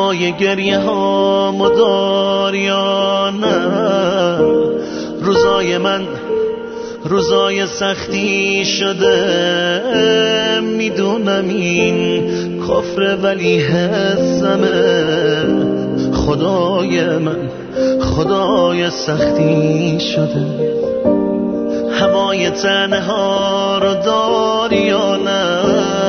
هوای گریه ها مدار یا نه؟ روزای من روزای سختی شده، میدونم این کفر ولی حسمه. خدای من خدای سختی شده. هوای تنها رو داری یا نه؟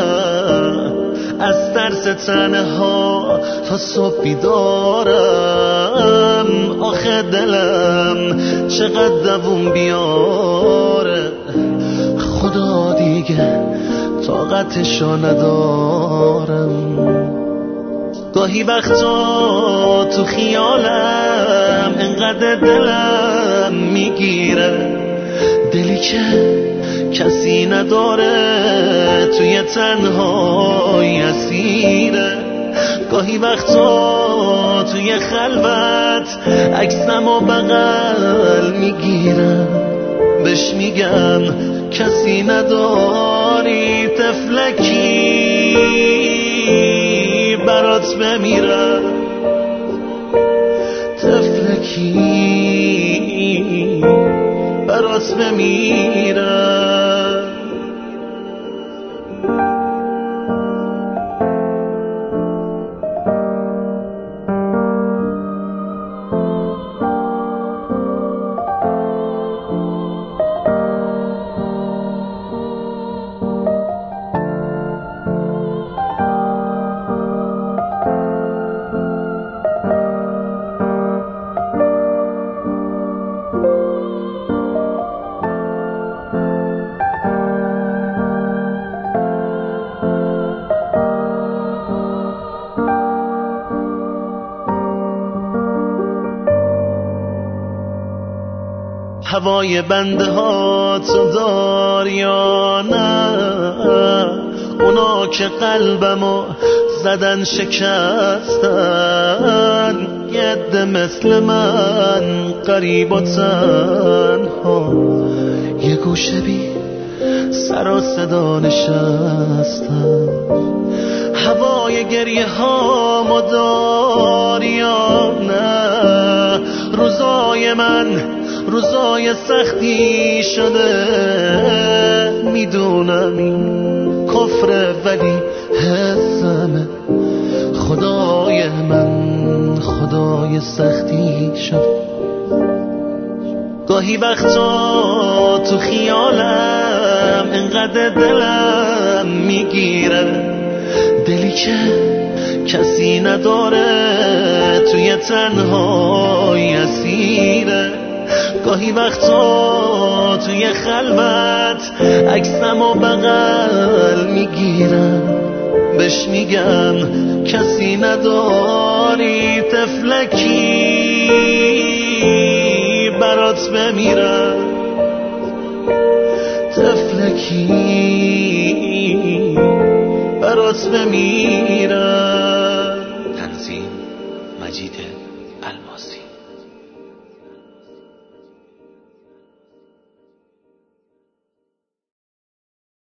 از ترس تنها تا صبح بیدارم. آخه دلم چقدر دووم بیاره، خدا دیگه طاقتشو ندارم. گاهی وقتا تو خیالم انقدر دلم میگیره، دلی که کسی نداره توی تنهایی اسیره. گاهی وقتا توی خلوت عکسم و بغل میگیرم، بهش میگم کسی نداری، تفلکی برات بمیرم، تفلکی برات بمیرم. هوای بنده ها تو دار یا نه؟ اونا که قلبمو زدن شکستن، یه عده مثل من غریب و تنها یه گوشه بی سر و صدا نشستن. هوای گریه ها مدار یا نه؟ روزای من روزای سختی شده، میدونم این کفر ولی حسمه. خدای من خدای سختی شده. گاهی وقتا تو خیالم انقدر دلم میگیره، دلی که کسی نداره توی تنهایی اسیره. گاهی وقتا توی خلوت عکسم و بغل میگیرم، بهش میگم کسی نداری، تفلکی برات بمیرم، تفلکی برات بمیرم.